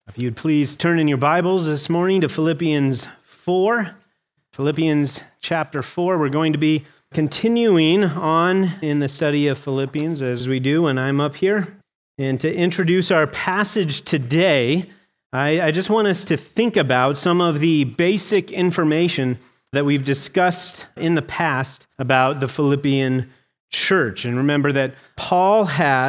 If you'd please turn in your Bibles this morning to Philippians 4. Philippians chapter 4. We're going to be continuing on in the study of Philippians as we do when I'm up here. And to introduce our passage today, I just want us to think about some of the basic information that we've discussed in the past about the Philippian church. And remember that Paul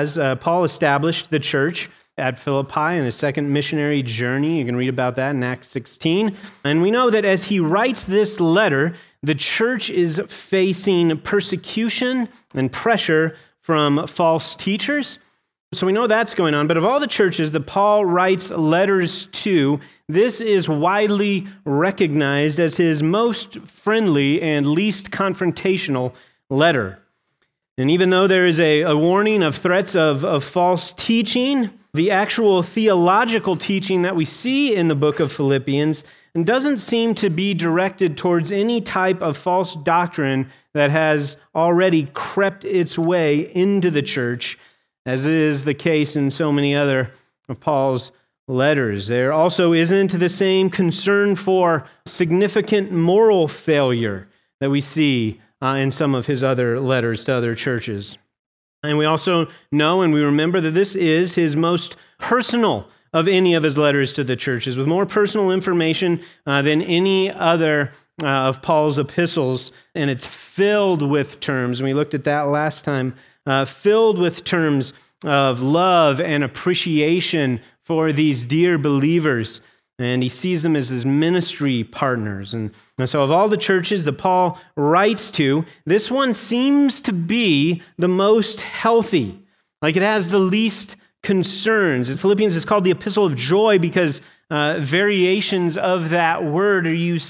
established the church at Philippi in his second missionary journey. You can read about that in Acts 16. And we know that as he writes this letter, the church is facing persecution and pressure from false teachers. So we know that's going on. But of all the churches that Paul writes letters to, this is widely recognized as his most friendly and least confrontational letter. And even though there is a warning of threats of false teaching, the actual theological teaching that we see in the book of Philippians doesn't seem to be directed towards any type of false doctrine that has already crept its way into the church, as is the case in so many other of Paul's letters. There also isn't the same concern for significant moral failure that we see in some of his other letters to other churches. And we also know and we remember that this is his most personal of any of his letters to the churches, with more personal information than any other of Paul's epistles. And it's filled with terms, and we looked at that last time, filled with terms of love and appreciation for these dear believers. And he sees them as his ministry partners. And so of all the churches that Paul writes to, this one seems to be the most healthy. Like it has the least concerns. In Philippians, it's called the Epistle of Joy because variations of that word are used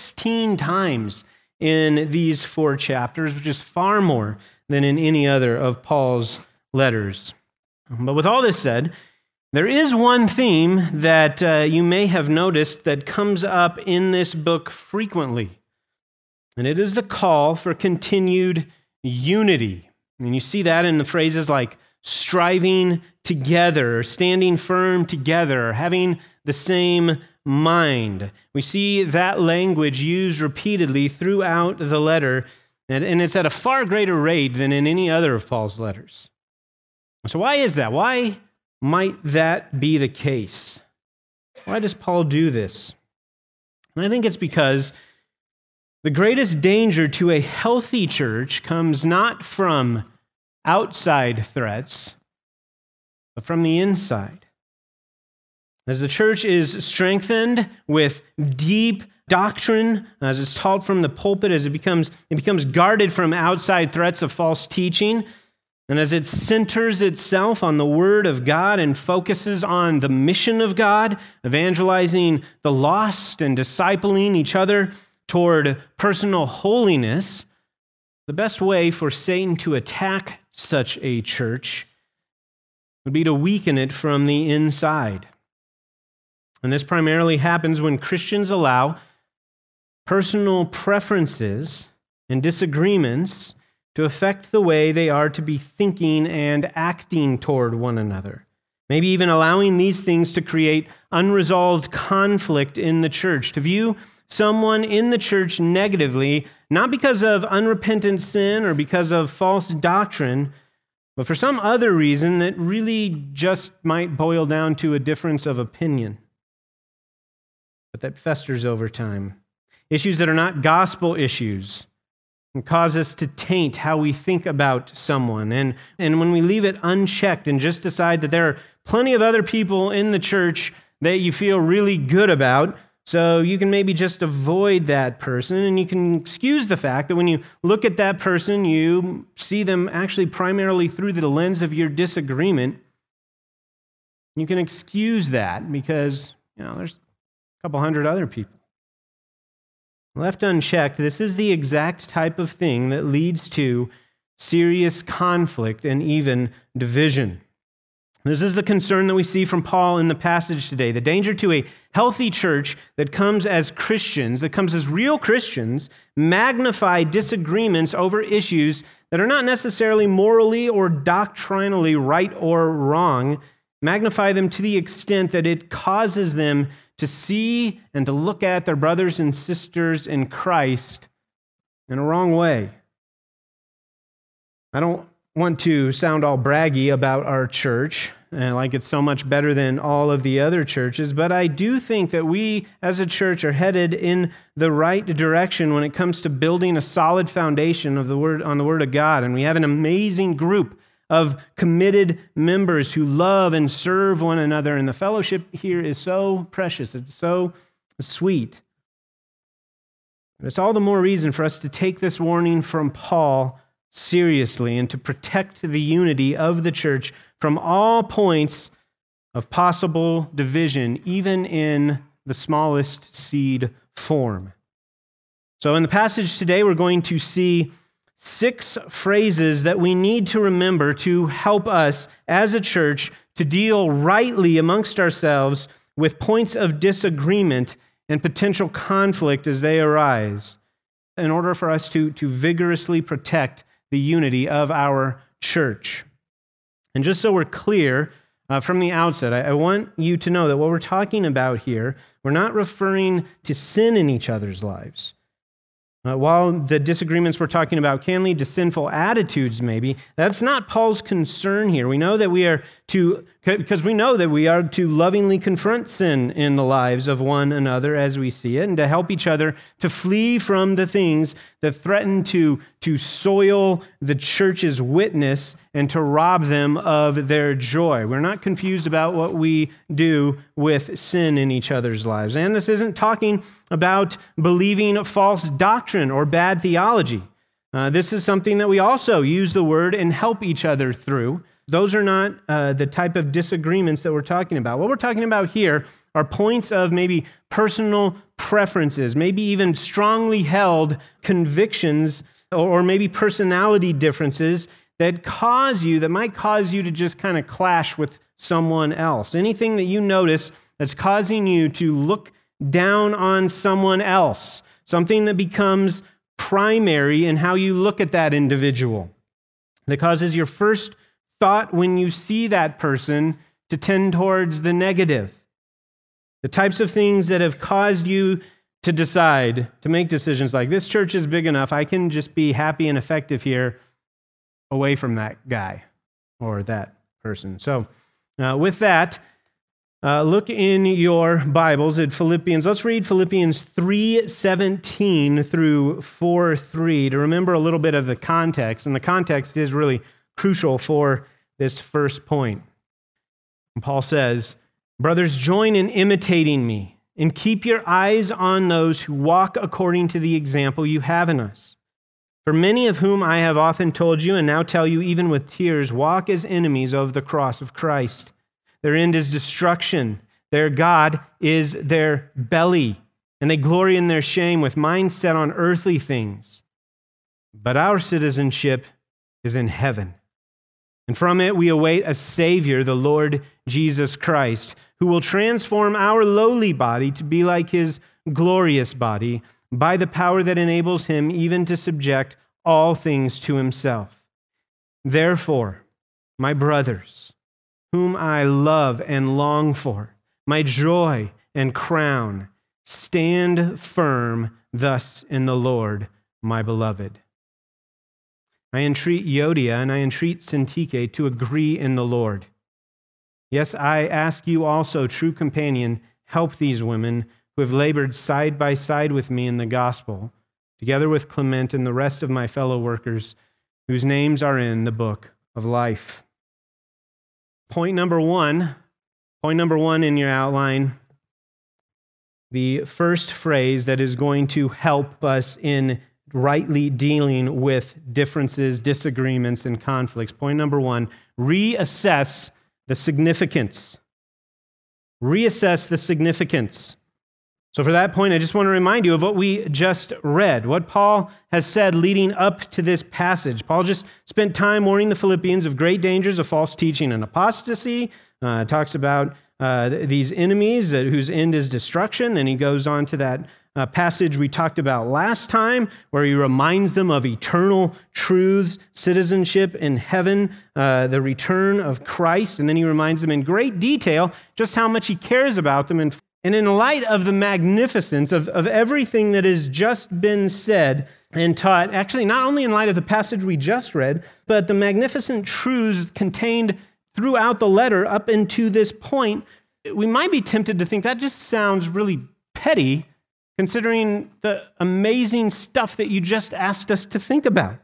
16 times in these 4 chapters, which is far more than in any other of Paul's letters. But with all this said, there is one theme that you may have noticed that comes up in this book frequently, and it is the call for continued unity. And you see that in the phrases like striving together, or standing firm together, or having the same mind. We see that language used repeatedly throughout the letter, and it's at a far greater rate than in any other of Paul's letters. So why is that? Why might that be the case? Why does Paul do this? And I think it's because the greatest danger to a healthy church comes not from outside threats, but from the inside. As the church is strengthened with deep doctrine, as it's taught from the pulpit, as it becomes guarded from outside threats of false teaching, and as it centers itself on the Word of God and focuses on the mission of God, evangelizing the lost and discipling each other toward personal holiness, the best way for Satan to attack such a church would be to weaken it from the inside. And this primarily happens when Christians allow personal preferences and disagreements to affect the way they are to be thinking and acting toward one another. Maybe even allowing these things to create unresolved conflict in the church, to view someone in the church negatively, not because of unrepentant sin or because of false doctrine, but for some other reason that really just might boil down to a difference of opinion, but that festers over time. Issues that are not gospel issues and cause us to taint how we think about someone. And when we leave it unchecked and just decide that there are plenty of other people in the church that you feel really good about, so you can maybe just avoid that person, and you can excuse the fact that when you look at that person, you see them actually primarily through the lens of your disagreement. You can excuse that because, there's a couple hundred other people. Left unchecked, this is the exact type of thing that leads to serious conflict and even division. This is the concern that we see from Paul in the passage today. The danger to a healthy church that comes as Christians, that comes as real Christians, magnify disagreements over issues that are not necessarily morally or doctrinally right or wrong, Magnify them to the extent that it causes them to see and to look at their brothers and sisters in Christ in a wrong way. I don't want to sound all braggy about our church, like it's so much better than all of the other churches, but I do think that we as a church are headed in the right direction when it comes to building a solid foundation of the Word on the Word of God, and we have an amazing group of committed members who love and serve one another, and the fellowship here is so precious. It's so sweet. And it's all the more reason for us to take this warning from Paul seriously and to protect the unity of the church from all points of possible division, even in the smallest seed form. So in the passage today, we're going to see 6 phrases that we need to remember to help us as a church to deal rightly amongst ourselves with points of disagreement and potential conflict as they arise, in order for us to vigorously protect the unity of our church. And just so we're clear from the outset, I want you to know that what we're talking about here, we're not referring to sin in each other's lives. While the disagreements we're talking about can lead to sinful attitudes, maybe, that's not Paul's concern here. We know that we are to lovingly confront sin in the lives of one another as we see it, and to help each other to flee from the things that threaten to soil the church's witness and to rob them of their joy. We're not confused about what we do with sin in each other's lives. And this isn't talking about believing false doctrine or bad theology. This is something that we also use the word and help each other through. Those are not the type of disagreements that we're talking about. What we're talking about here are points of maybe personal preferences, maybe even strongly held convictions, or maybe personality differences that might cause you to just kind of clash with someone else. Anything that you notice that's causing you to look down on someone else, something that becomes primary in how you look at that individual, that causes your first thought when you see that person to tend towards the negative. The types of things that have caused you to decide, to make decisions like, this church is big enough, I can just be happy and effective here away from that guy or that person. So with that, look in your Bibles at Philippians. Let's read Philippians 3:17 through 4:3 to remember a little bit of the context. And the context is really crucial for this first point. And Paul says, "Brothers, join in imitating me, and keep your eyes on those who walk according to the example you have in us. For many of whom I have often told you, and now tell you even with tears, walk as enemies of the cross of Christ. Their end is destruction. Their God is their belly, and they glory in their shame with minds set on earthly things. But our citizenship is in heaven. And from it we await a Savior, the Lord Jesus Christ, who will transform our lowly body to be like his glorious body by the power that enables him even to subject all things to himself. Therefore, my brothers, whom I love and long for, my joy and crown, stand firm thus in the Lord, my beloved. I entreat Euodia and I entreat Syntyche to agree in the Lord. Yes, I ask you also, true companion, help these women who have labored side by side with me in the gospel, together with Clement and the rest of my fellow workers, whose names are in the book of life." Point number one in your outline, the first phrase that is going to help us in rightly dealing with differences, disagreements, and conflicts. Point number one, reassess the significance. Reassess the significance. So for that point, I just want to remind you of what we just read, what Paul has said leading up to this passage. Paul just spent time warning the Philippians of great dangers of false teaching and apostasy. Talks about these enemies whose end is destruction. Then he goes on to that passage we talked about last time, where he reminds them of eternal truths, citizenship in heaven, the return of Christ. And then he reminds them in great detail just how much he cares about them. And in light of the magnificence of everything that has just been said and taught, actually not only in light of the passage we just read, but the magnificent truths contained throughout the letter up into this point, we might be tempted to think that just sounds really petty, considering the amazing stuff that you just asked us to think about.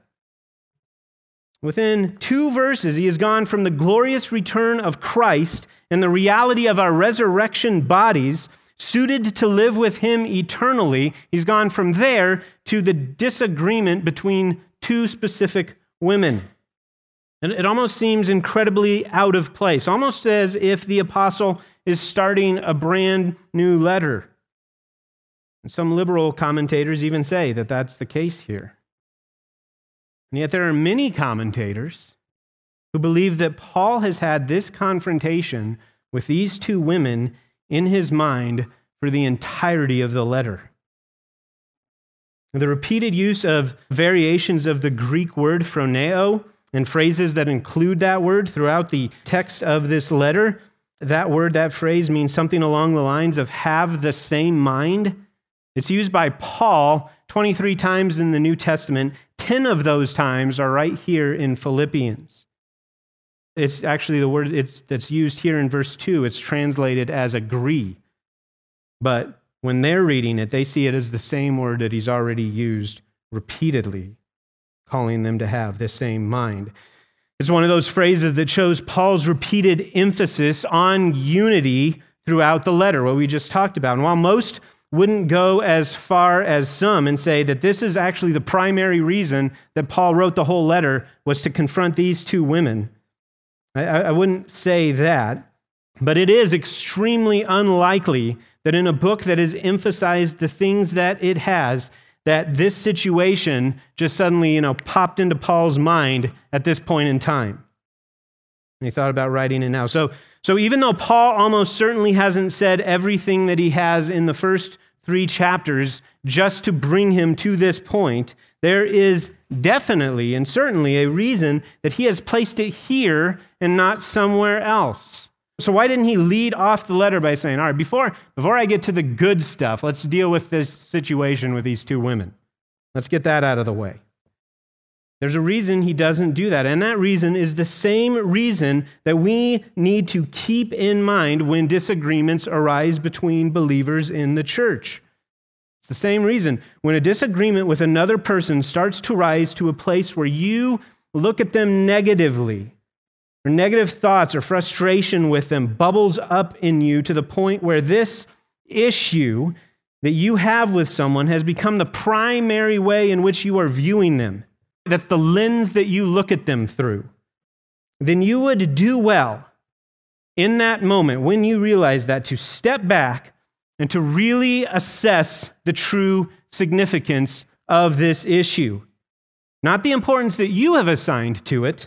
Within 2 verses, he has gone from the glorious return of Christ and the reality of our resurrection bodies, suited to live with him eternally. He's gone from there to the disagreement between 2 specific women. And it almost seems incredibly out of place, almost as if the apostle is starting a brand new letter. And some liberal commentators even say that that's the case here. And yet there are many commentators who believe that Paul has had this confrontation with these 2 women in his mind for the entirety of the letter. The repeated use of variations of the Greek word phroneo and phrases that include that word throughout the text of this letter, that phrase means something along the lines of have the same mind. It's used by Paul 23 times in the New Testament. 10 of those times are right here in Philippians. It's actually the word that's used here in verse 2. It's translated as agree. But when they're reading it, they see it as the same word that he's already used repeatedly, calling them to have the same mind. It's one of those phrases that shows Paul's repeated emphasis on unity throughout the letter, what we just talked about. And while most wouldn't go as far as some and say that this is actually the primary reason that Paul wrote the whole letter was to confront these 2 women, I wouldn't say that, but it is extremely unlikely that in a book that has emphasized the things that it has, that this situation just suddenly, popped into Paul's mind at this point in time. And he thought about writing it now. So even though Paul almost certainly hasn't said everything that he has in the first 3 chapters just to bring him to this point, there is definitely and certainly a reason that he has placed it here and not somewhere else. So why didn't he lead off the letter by saying, all right, before I get to the good stuff, let's deal with this situation with these 2 women. Let's get that out of the way. There's a reason he doesn't do that, and that reason is the same reason that we need to keep in mind when disagreements arise between believers in the church. It's the same reason. When a disagreement with another person starts to rise to a place where you look at them negatively, or negative thoughts or frustration with them bubbles up in you to the point where this issue that you have with someone has become the primary way in which you are viewing them. That's the lens that you look at them through. Then you would do well in that moment when you realize that to step back and to really assess the true significance of this issue. Not the importance that you have assigned to it,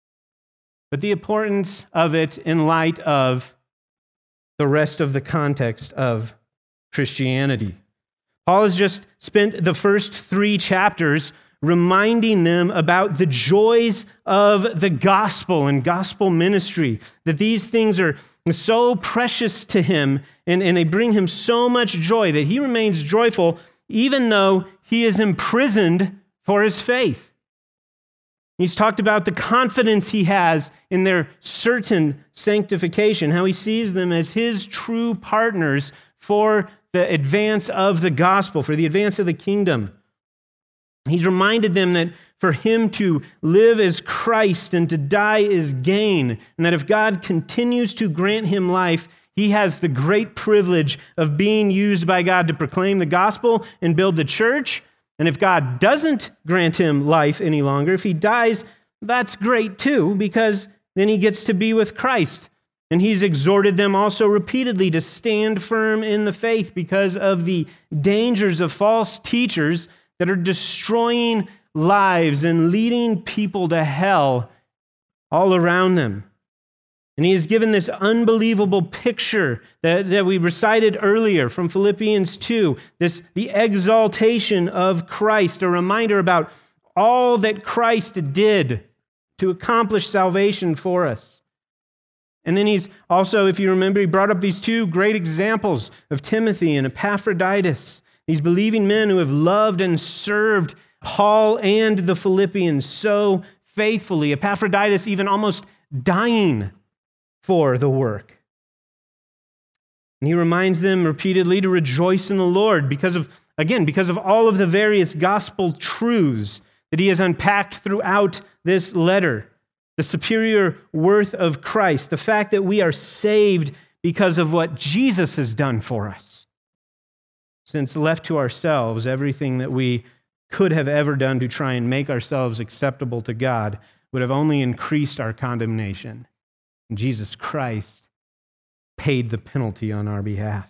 but the importance of it in light of the rest of the context of Christianity. Paul has just spent the first 3 chapters reminding them about the joys of the gospel and gospel ministry, that these things are so precious to him and they bring him so much joy that he remains joyful even though he is imprisoned for his faith. He's talked about the confidence he has in their certain sanctification, how he sees them as his true partners for the advance of the gospel, for the advance of the kingdom. He's reminded them that for him to live is Christ and to die is gain, and that if God continues to grant him life, he has the great privilege of being used by God to proclaim the gospel and build the church. And if God doesn't grant him life any longer, if he dies, that's great too, because then he gets to be with Christ. And he's exhorted them also repeatedly to stand firm in the faith because of the dangers of false teachers that are destroying lives and leading people to hell all around them. And he has given this unbelievable picture that we recited earlier from Philippians 2, the exaltation of Christ, a reminder about all that Christ did to accomplish salvation for us. And then he's also, if you remember, he brought up these two great examples of Timothy and Epaphroditus, these believing men who have loved and served Paul and the Philippians so faithfully. Epaphroditus even almost dying for the work. And he reminds them repeatedly to rejoice in the Lord because of all of the various gospel truths that he has unpacked throughout this letter. The superior worth of Christ, the fact that we are saved because of what Jesus has done for us. Since left to ourselves, everything that we could have ever done to try and make ourselves acceptable to God would have only increased our condemnation. Jesus Christ paid the penalty on our behalf.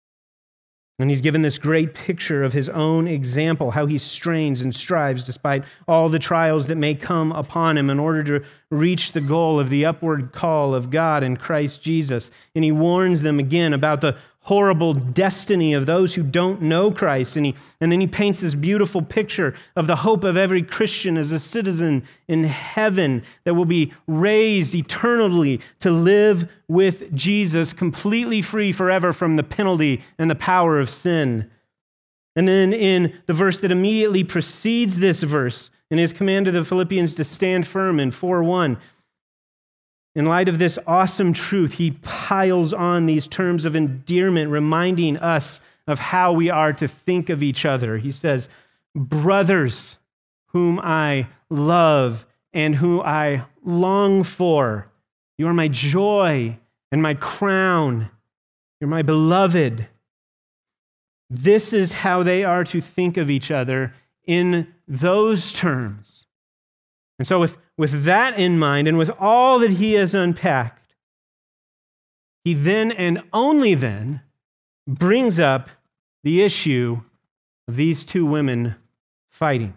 And he's given this great picture of his own example, how he strains and strives despite all the trials that may come upon him in order to reach the goal of the upward call of God in Christ Jesus. And he warns them again about the horrible destiny of those who don't know Christ. And then he paints this beautiful picture of the hope of every Christian as a citizen in heaven that will be raised eternally to live with Jesus, completely free forever from the penalty and the power of sin. And then in the verse that immediately precedes this verse, in his command to the Philippians to stand firm in 4:1, in light of this awesome truth, he piles on these terms of endearment, reminding us of how we are to think of each other. He says, brothers whom I love and whom I long for, you are my joy and my crown. You're my beloved. This is how they are to think of each other in those terms. And so with that in mind, and with all that he has unpacked, he then and only then brings up the issue of these two women fighting.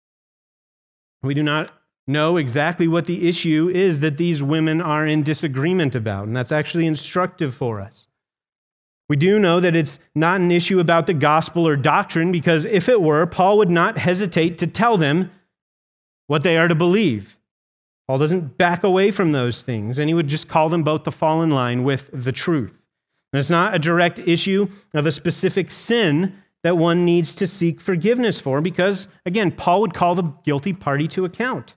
We do not know exactly what the issue is that these women are in disagreement about, and that's actually instructive for us. We do know that it's not an issue about the gospel or doctrine, because if it were, Paul would not hesitate to tell them what they are to believe. Paul doesn't back away from those things, and he would just call them both to fall in line with the truth. And it's not a direct issue of a specific sin that one needs to seek forgiveness for, because, again, Paul would call the guilty party to account.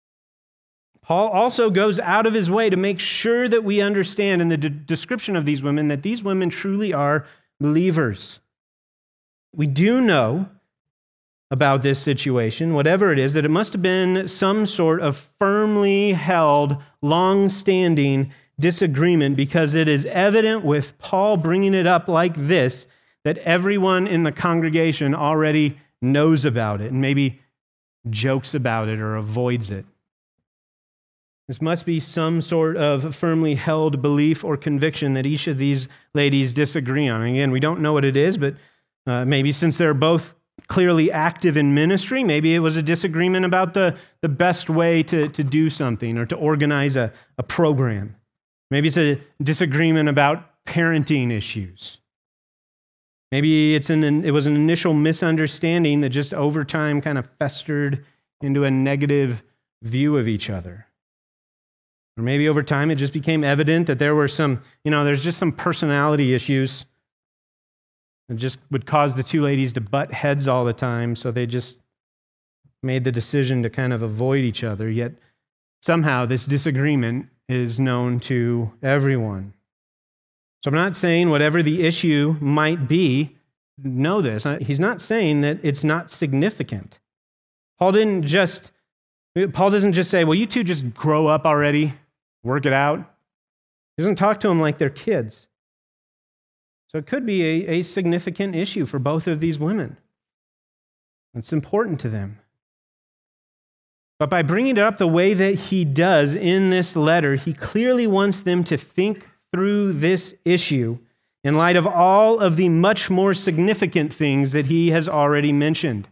Paul also goes out of his way to make sure that we understand in the description of these women that these women truly are believers. We do know about this situation, whatever it is, that it must have been some sort of firmly held, long-standing disagreement, because it is evident with Paul bringing it up like this that everyone in the congregation already knows about it and maybe jokes about it or avoids it. This must be some sort of firmly held belief or conviction that each of these ladies disagree on. And again, we don't know what it is, but maybe since they're both clearly active in ministry, maybe it was a disagreement about the best way to do something or to organize a program. Maybe it's a disagreement about parenting issues. Maybe it was an initial misunderstanding that just over time kind of festered into a negative view of each other. Or maybe over time it just became evident that there were there's just some personality issues that just would cause the two ladies to butt heads all the time, so they just made the decision to kind of avoid each other, yet somehow this disagreement is known to everyone. So I'm not saying whatever the issue might be, know this. He's not saying that it's not significant. Paul doesn't just say, well, you two just grow up already, work it out. He doesn't talk to them like they're kids. So it could be a significant issue for both of these women. It's important to them. But by bringing it up the way that he does in this letter, he clearly wants them to think through this issue in light of all of the much more significant things that he has already mentioned.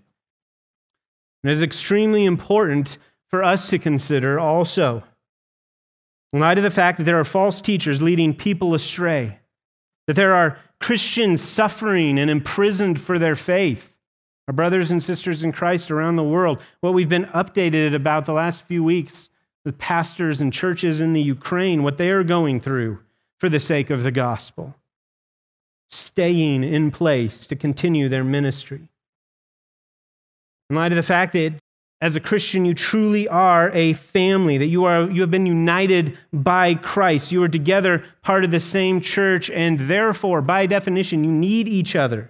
And it is extremely important for us to consider also. In light of the fact that there are false teachers leading people astray, that there are Christians suffering and imprisoned for their faith, our brothers and sisters in Christ around the world, what we've been updated about the last few weeks with pastors and churches in the Ukraine, what they are going through for the sake of the gospel, staying in place to continue their ministry. In light of the fact that as a Christian, you truly are a family, that you have been united by Christ. You are together part of the same church, and therefore, by definition, you need each other.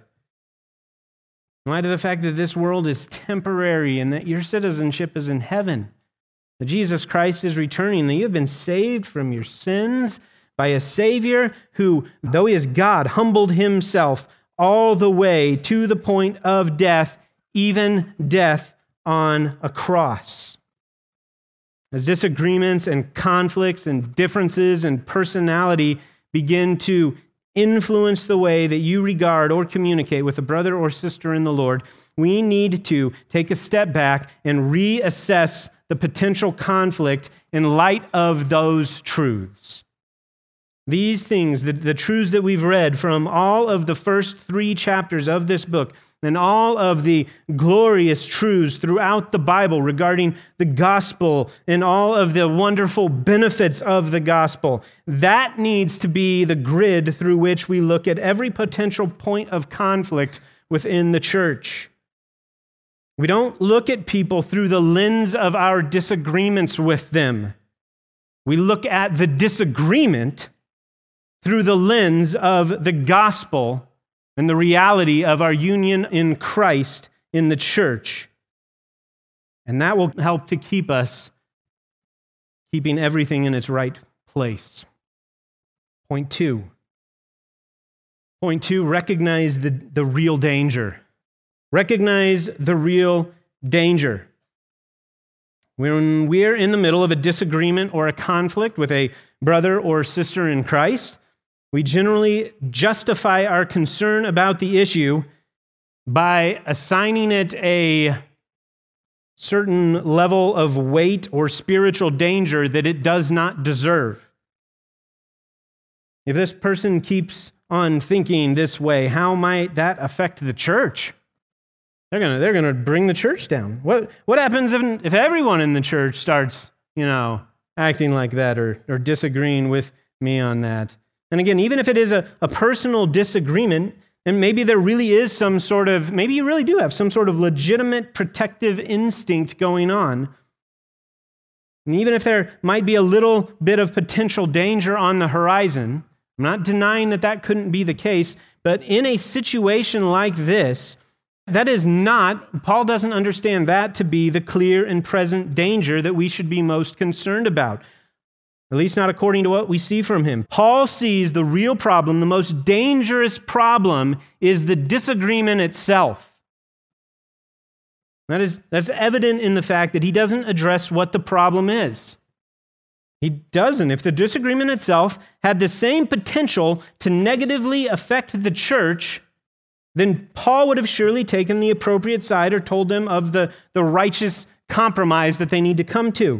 In light of the fact that this world is temporary and that your citizenship is in heaven, that Jesus Christ is returning, that you have been saved from your sins by a Savior who, though he is God, humbled himself all the way to the point of death, even death on a cross. As disagreements and conflicts and differences in personality begin to influence the way that you regard or communicate with a brother or sister in the Lord, we need to take a step back and reassess the potential conflict in light of those truths. These things, the truths that we've read from all of the first 3 chapters of this book, and all of the glorious truths throughout the Bible regarding the gospel and all of the wonderful benefits of the gospel, that needs to be the grid through which we look at every potential point of conflict within the church. We don't look at people through the lens of our disagreements with them. We look at the disagreement through the lens of the gospel and the reality of our union in Christ in the church. And that will help to keep us keeping everything in its right place. Point 2. Point 2, recognize the real danger. Recognize the real danger. When we're in the middle of a disagreement or a conflict with a brother or sister in Christ, we generally justify our concern about the issue by assigning it a certain level of weight or spiritual danger that it does not deserve. If this person keeps on thinking this way, how might that affect the church? They're gonna bring the church down. What happens if everyone in the church starts, acting like that or disagreeing with me on that? And again, even if it is a personal disagreement, and maybe there really is maybe you really do have some sort of legitimate protective instinct going on. And even if there might be a little bit of potential danger on the horizon, I'm not denying that couldn't be the case, but in a situation like this, Paul doesn't understand that to be the clear and present danger that we should be most concerned about. At least not according to what we see from him. Paul sees the real problem, the most dangerous problem, is the disagreement itself. That's evident in the fact that he doesn't address what the problem is. He doesn't. If the disagreement itself had the same potential to negatively affect the church, then Paul would have surely taken the appropriate side or told them of the righteous compromise that they need to come to.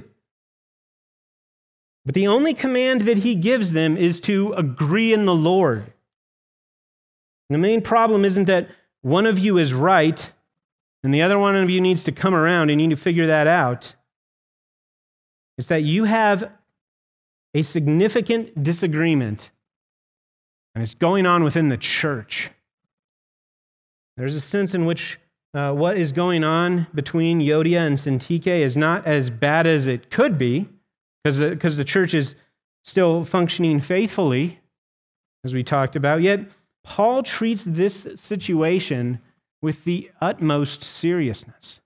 But the only command that he gives them is to agree in the Lord. And the main problem isn't that one of you is right and the other one of you needs to come around and you need to figure that out. It's that you have a significant disagreement and it's going on within the church. There's a sense in which what is going on between Euodia and Syntyche is not as bad as it could be, because the church is still functioning faithfully, as we talked about. Yet, Paul treats this situation with the utmost seriousness.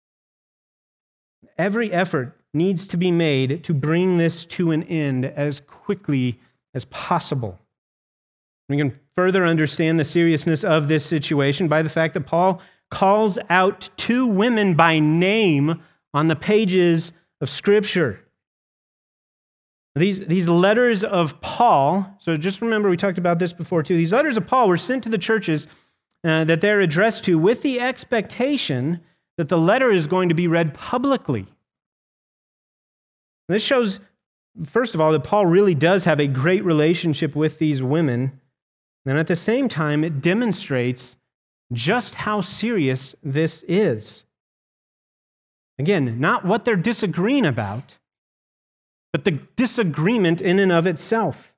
Every effort needs to be made to bring this to an end as quickly as possible. We can further understand the seriousness of this situation by the fact that Paul calls out 2 women by name on the pages of Scripture. These letters of Paul, so just remember we talked about this before too, these letters of Paul were sent to the churches that they're addressed to with the expectation that the letter is going to be read publicly. This shows first of all, that Paul really does have a great relationship with these women, and at the same time, it demonstrates just how serious this is. Again, not what they're disagreeing about, but the disagreement in and of itself.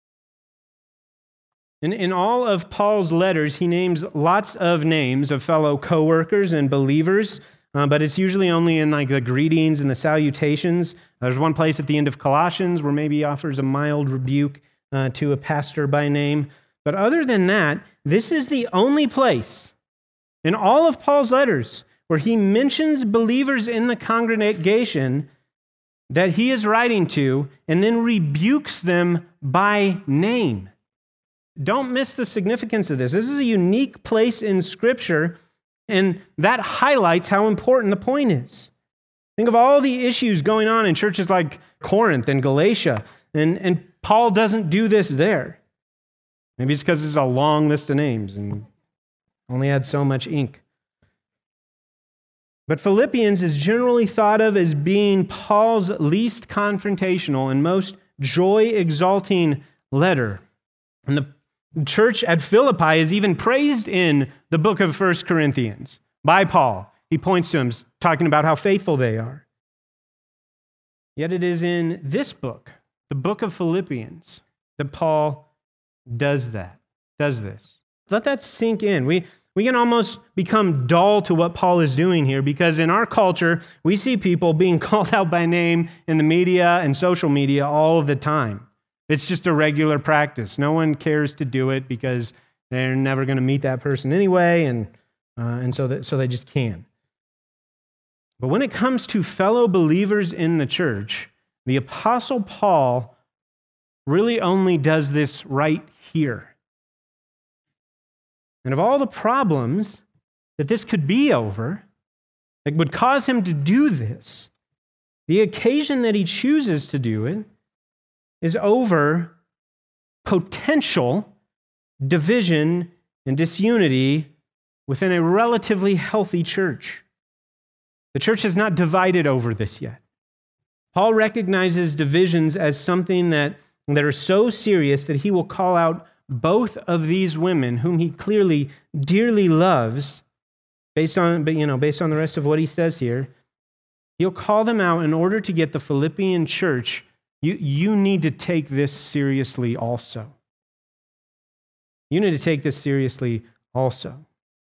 In all of Paul's letters, he names lots of names of fellow co-workers and believers, but it's usually only in like the greetings and the salutations. There's one place at the end of Colossians where maybe he offers a mild rebuke to a pastor by name. But other than that, this is the only place in all of Paul's letters where he mentions believers in the congregation that he is writing to and then rebukes them by name. Don't miss the significance of this. This is a unique place in Scripture, and that highlights how important the point is. Think of all the issues going on in churches like Corinth and Galatia, and Paul doesn't do this there. Maybe it's because it's a long list of names and only had so much ink. But Philippians is generally thought of as being Paul's least confrontational and most joy-exalting letter. And the church at Philippi is even praised in the book of 1 Corinthians by Paul. He points to them, talking about how faithful they are. Yet it is in this book, the book of Philippians, that Paul does this. Let that sink in. We can almost become dull to what Paul is doing here because in our culture, we see people being called out by name in the media and social media all of the time. It's just a regular practice. No one cares to do it because they're never going to meet that person anyway, and so they just can. But when it comes to fellow believers in the church, the Apostle Paul really only does this right here. And of all the problems that this could be over, that would cause him to do this, the occasion that he chooses to do it is over potential division and disunity within a relatively healthy church. The church has not divided over this yet. Paul recognizes divisions as something that are so serious that he will call out both of these women, whom he clearly dearly loves, based on the rest of what he says here. He'll call them out in order to get the Philippian church. You need to take this seriously also. You need to take this seriously also.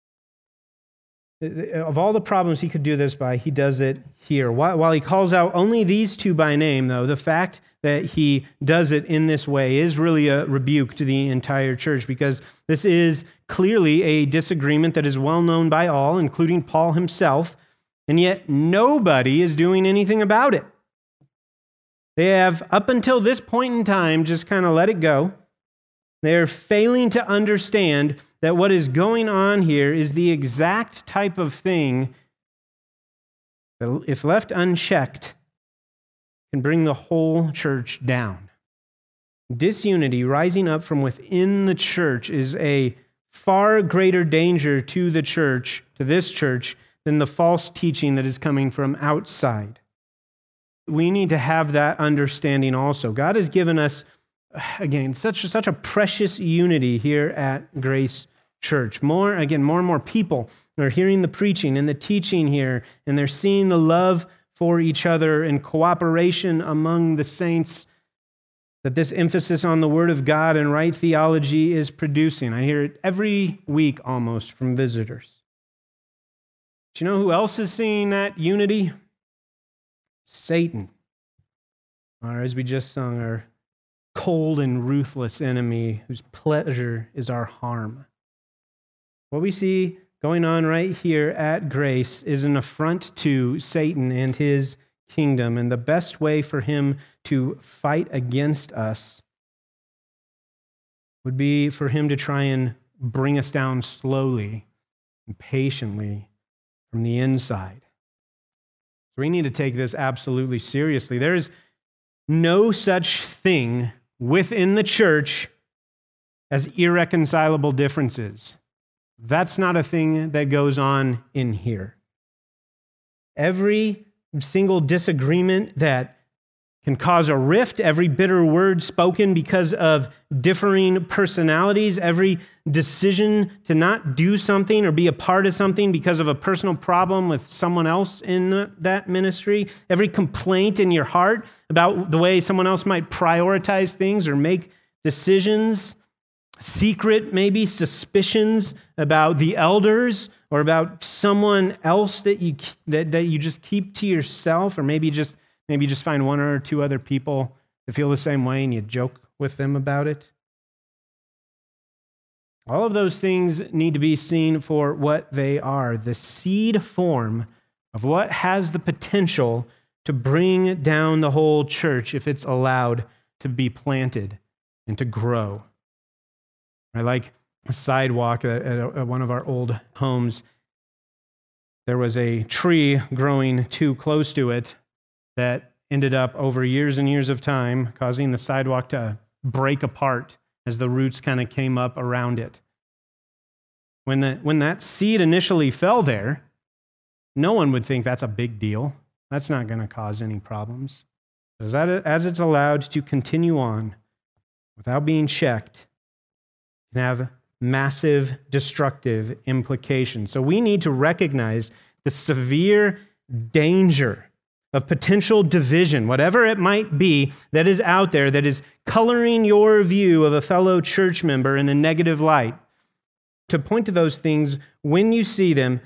Of all the problems he could do this by, he does it here. While he calls out only these two by name, though, the fact that he does it in this way is really a rebuke to the entire church, because this is clearly a disagreement that is well known by all, including Paul himself, and yet nobody is doing anything about it. They have, up until this point in time, just kind of let it go. They are failing to understand that what is going on here is the exact type of thing that, if left unchecked, can bring the whole church down. Disunity rising up from within the church is a far greater danger to the church, to this church, than the false teaching that is coming from outside. We need to have that understanding also. God has given us, again, such a precious unity here at Grace Church. More and more people are hearing the preaching and the teaching here, and they're seeing the love for each other and cooperation among the saints that this emphasis on the Word of God and right theology is producing. I hear it every week almost from visitors. Do you know who else is seeing that unity? Satan. Or as we just sung, our cold and ruthless enemy whose pleasure is our harm. What we see going on right here at Grace is an affront to Satan and his kingdom, and the best way for him to fight against us would be for him to try and bring us down slowly and patiently from the inside. So we need to take this absolutely seriously. There is no such thing within the church as irreconcilable differences. That's not a thing that goes on in here. Every single disagreement that can cause a rift, every bitter word spoken because of differing personalities, every decision to not do something or be a part of something because of a personal problem with someone else in that ministry, every complaint in your heart about the way someone else might prioritize things or make decisions, secret maybe suspicions about the elders or about someone else that you just keep to yourself, or maybe just find one or two other people that feel the same way and you joke with them about it. All of those things need to be seen for what they are, the seed form of what has the potential to bring down the whole church if it's allowed to be planted and to grow. I like a sidewalk at one of our old homes. There was a tree growing too close to it that ended up over years and years of time causing the sidewalk to break apart as the roots kind of came up around it. When that seed initially fell there, no one would think that's a big deal. That's not going to cause any problems. As it's allowed to continue on without being checked, it can have massive destructive implications. So we need to recognize the severe danger of potential division, whatever it might be that is out there that is coloring your view of a fellow church member in a negative light, to point to those things when you see them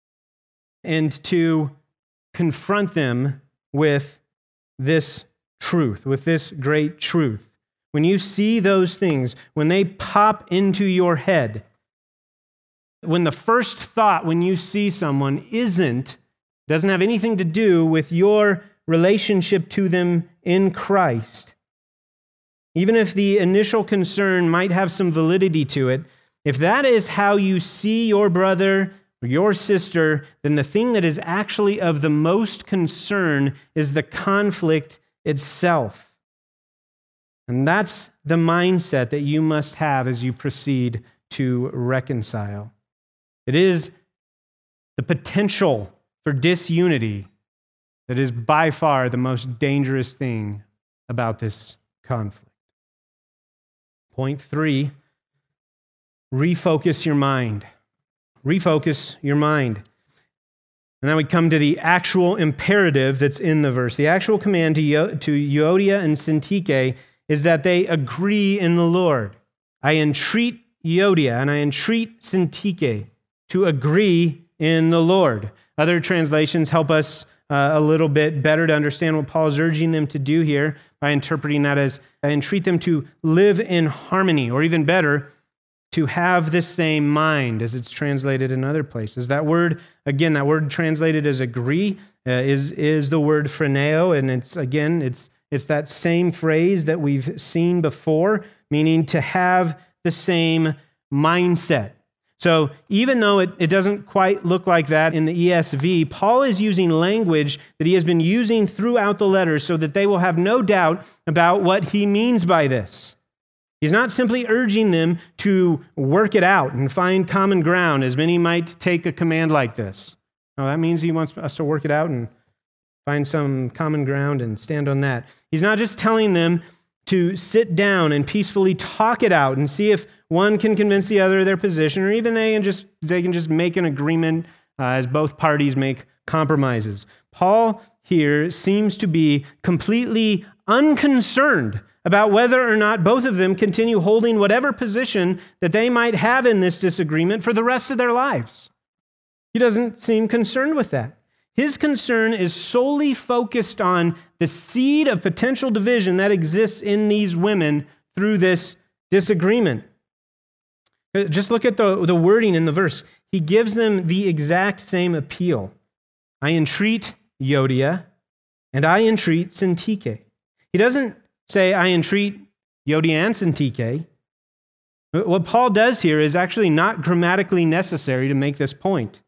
and to confront them with this truth, with this great truth. When you see those things, when they pop into your head, when the first thought when you see someone doesn't have anything to do with your relationship to them in Christ, even if the initial concern might have some validity to it, if that is how you see your brother or your sister, then the thing that is actually of the most concern is the conflict itself. And that's the mindset that you must have as you proceed to reconcile. It is the potential for disunity that is by far the most dangerous thing about this conflict. Point 3, refocus your mind. Refocus your mind. And now we come to the actual imperative that's in the verse. The actual command to Euodia and Syntyche is that they agree in the Lord. I entreat Euodia and I entreat Syntyche to agree in the Lord. Other translations help us a little bit better to understand what Paul is urging them to do here by interpreting that as, I entreat them to live in harmony, or even better, to have the same mind, as it's translated in other places. That word, again, that word translated as agree is the word phroneo, and it's that same phrase that we've seen before, meaning to have the same mindset. So even though it doesn't quite look like that in the ESV, Paul is using language that he has been using throughout the letter so that they will have no doubt about what he means by this. He's not simply urging them to work it out and find common ground, as many might take a command like this. No, that means he wants us to work it out and find some common ground and stand on that. He's not just telling them to sit down and peacefully talk it out and see if one can convince the other of their position, or even they can just make an agreement as both parties make compromises. Paul here seems to be completely unconcerned about whether or not both of them continue holding whatever position that they might have in this disagreement for the rest of their lives. He doesn't seem concerned with that. His concern is solely focused on the seed of potential division that exists in these women through this disagreement. Just look at the wording in the verse. He gives them the exact same appeal. I entreat Euodia, and I entreat Syntyche. He doesn't say, I entreat Euodia and Syntyche. What Paul does here is actually not grammatically necessary to make this point.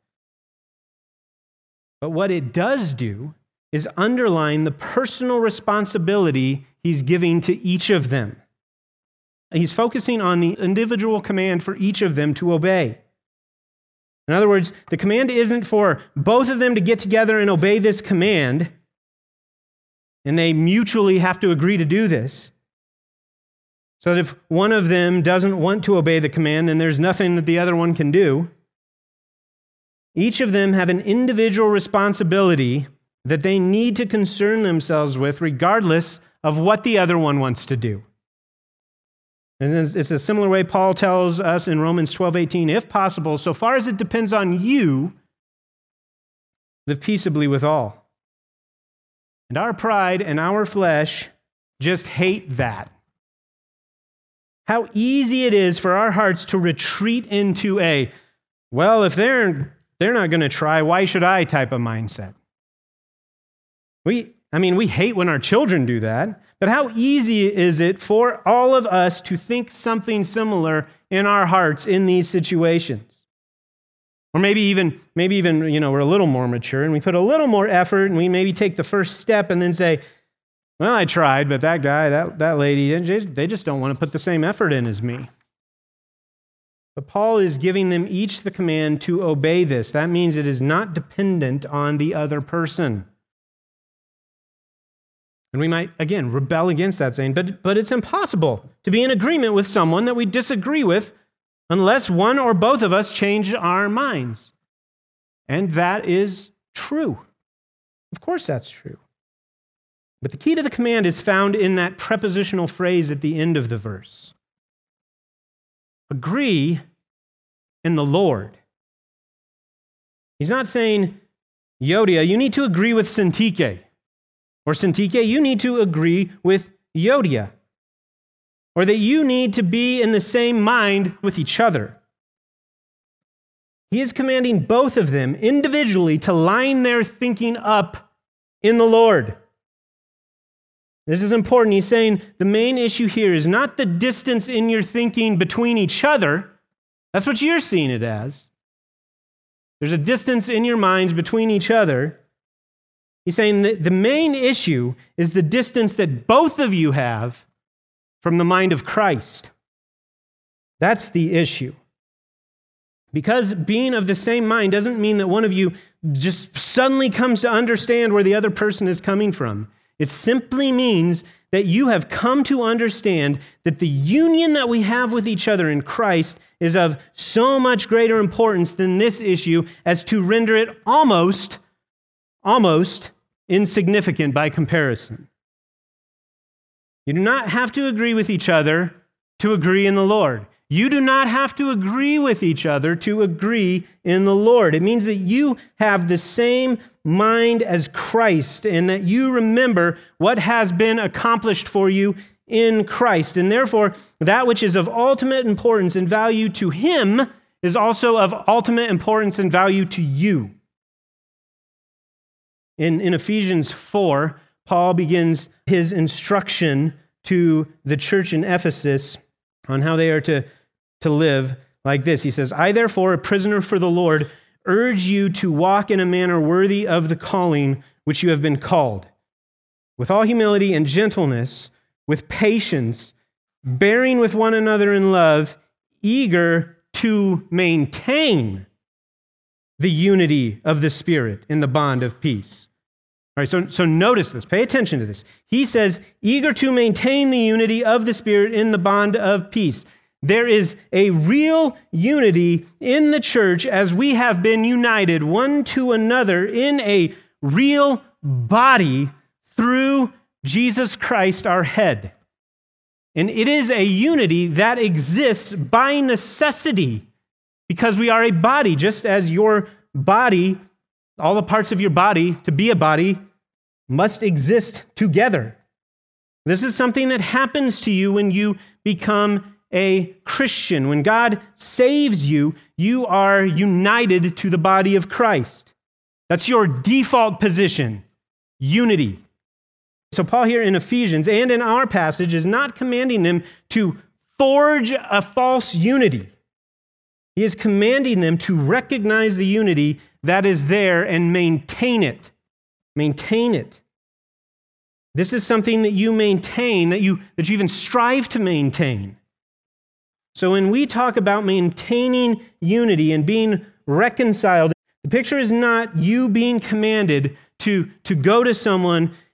But what it does do is underline the personal responsibility he's giving to each of them. He's focusing on the individual command for each of them to obey. In other words, the command isn't for both of them to get together and obey this command. And they mutually have to agree to do this. So that if one of them doesn't want to obey the command, then there's nothing that the other one can do. Each of them have an individual responsibility that they need to concern themselves with regardless of what the other one wants to do. And it's a similar way Paul tells us in Romans 12:18, if possible, so far as it depends on you, live peaceably with all. And our pride and our flesh just hate that. How easy it is for our hearts to retreat into a, well, if they're not going to try, why should I type of mindset. We hate when our children do that, but how easy is it for all of us to think something similar in our hearts in these situations? Or maybe even, we're a little more mature and we put a little more effort and we maybe take the first step and then say, well, I tried, but that guy, that lady, they just don't want to put the same effort in as me. But Paul is giving them each the command to obey this. That means it is not dependent on the other person. And we might, again, rebel against that saying, but it's impossible to be in agreement with someone that we disagree with unless one or both of us change our minds. And that is true. Of course that's true. But the key to the command is found in that prepositional phrase at the end of the verse. Agree in the Lord. He's not saying, Euodia, you need to agree with Syntyche. Or Syntyche, you need to agree with Euodia. Or that you need to be in the same mind with each other. He is commanding both of them individually to line their thinking up in the Lord. This is important. He's saying the main issue here is not the distance in your thinking between each other. That's what you're seeing it as. There's a distance in your minds between each other. He's saying that the main issue is the distance that both of you have from the mind of Christ. That's the issue. Because being of the same mind doesn't mean that one of you just suddenly comes to understand where the other person is coming from. It simply means that you have come to understand that the union that we have with each other in Christ is of so much greater importance than this issue as to render it almost insignificant by comparison. You do not have to agree with each other to agree in the Lord. You do not have to agree with each other to agree in the Lord. It means that you have the same mind as Christ and that you remember what has been accomplished for you in Christ. And therefore, that which is of ultimate importance and value to Him is also of ultimate importance and value to you. In Ephesians 4, Paul begins his instruction to the church in Ephesus on how they are to live like this. He says, I therefore, a prisoner for the Lord, urge you to walk in a manner worthy of the calling which you have been called, with all humility and gentleness, with patience, bearing with one another in love, eager to maintain the unity of the Spirit in the bond of peace. All right, so notice this. Pay attention to this. He says, eager to maintain the unity of the Spirit in the bond of peace. There is a real unity in the church as we have been united one to another in a real body through Jesus Christ, our head. And it is a unity that exists by necessity because we are a body, just as your body, all the parts of your body, to be a body, must exist together. This is something that happens to you when you become a Christian. When God saves you, you are united to the body of Christ. That's your default position, unity. So Paul here in Ephesians and in our passage is not commanding them to forge a false unity. He is commanding them to recognize the unity that is there and maintain it. Maintain it. This is something that you maintain, that you even strive to maintain. So when we talk about maintaining unity and being reconciled, the picture is not you being commanded to go to someone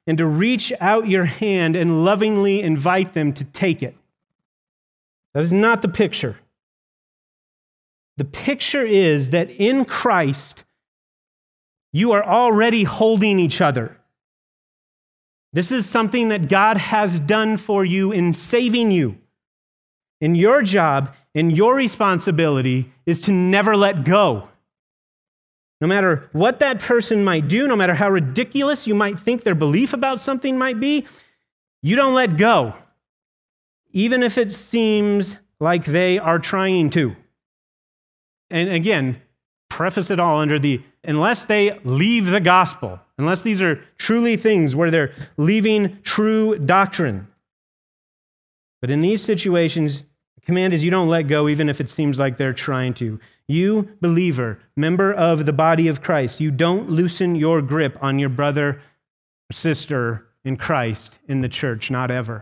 and to reach out your hand and lovingly invite them to take it. That is not the picture. The picture is that in Christ, you are already holding each other. This is something that God has done for you in saving you. And your job and your responsibility is to never let go. No matter what that person might do, no matter how ridiculous you might think their belief about something might be, you don't let go, even if it seems like they are trying to. And again, preface it all under unless they leave the gospel, unless these are truly things where they're leaving true doctrine. But in these situations, the command is you don't let go even if it seems like they're trying to. You, believer, member of the body of Christ, you don't loosen your grip on your brother or sister in Christ in the church, not ever.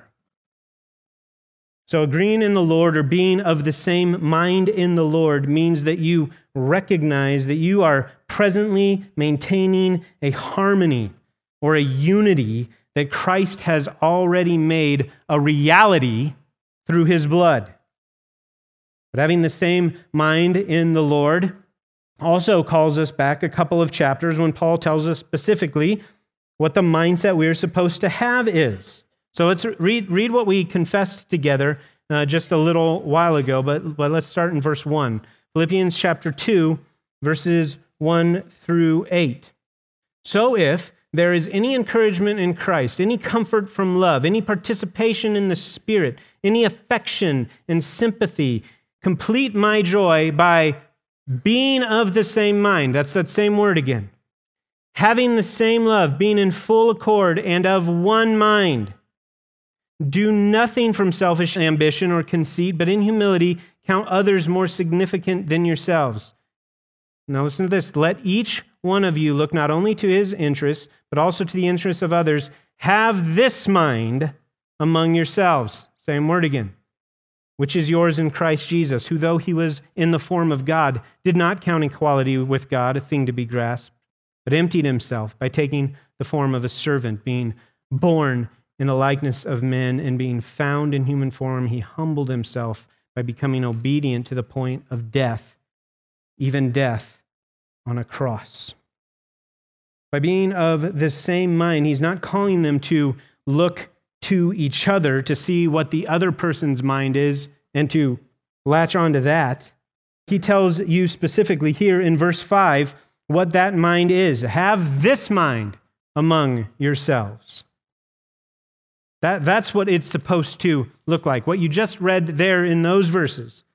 So agreeing in the Lord or being of the same mind in the Lord means that you recognize that you are presently maintaining a harmony or a unity that Christ has already made a reality through his blood. But having the same mind in the Lord also calls us back a couple of chapters when Paul tells us specifically what the mindset we're supposed to have is. So let's read what we confessed together just a little while ago, but let's start in verse 1. Philippians chapter 2, verses 1 through 8. So if there is any encouragement in Christ, any comfort from love, any participation in the Spirit, any affection and sympathy, complete my joy by being of the same mind. That's that same word again. Having the same love, being in full accord and of one mind. Do nothing from selfish ambition or conceit, but in humility count others more significant than yourselves. Now listen to this. Let each one of you look not only to his interests, but also to the interests of others. Have this mind among yourselves. Same word again. Which is yours in Christ Jesus, who though he was in the form of God, did not count equality with God a thing to be grasped, but emptied himself by taking the form of a servant, being born in the likeness of men, and being found in human form, he humbled himself by becoming obedient to the point of death, even death on a cross. By being of the same mind, he's not calling them to look to each other to see what the other person's mind is and to latch onto that. He tells you specifically here in verse 5 what that mind is. Have this mind among yourselves. That's what it's supposed to look like, what you just read there in those verses.